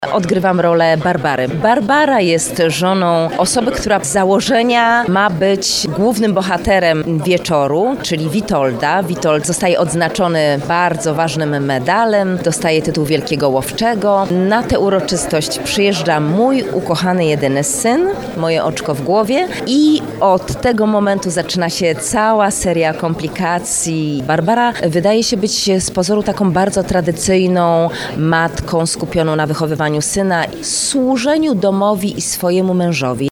Odgrywam rolę Barbary. Barbara jest żoną osoby, która z założenia ma być głównym bohaterem wieczoru, czyli Witolda. Witold zostaje odznaczony bardzo ważnym medalem, dostaje tytuł Wielkiego Łowczego. Na tę uroczystość przyjeżdża mój ukochany jedyny syn, moje oczko w głowie, i od tego momentu zaczyna się cała seria komplikacji. Barbara wydaje się być z pozoru taką bardzo tradycyjną matką skupioną na wychowywaniu syna, służeniu domowi i swojemu mężowi.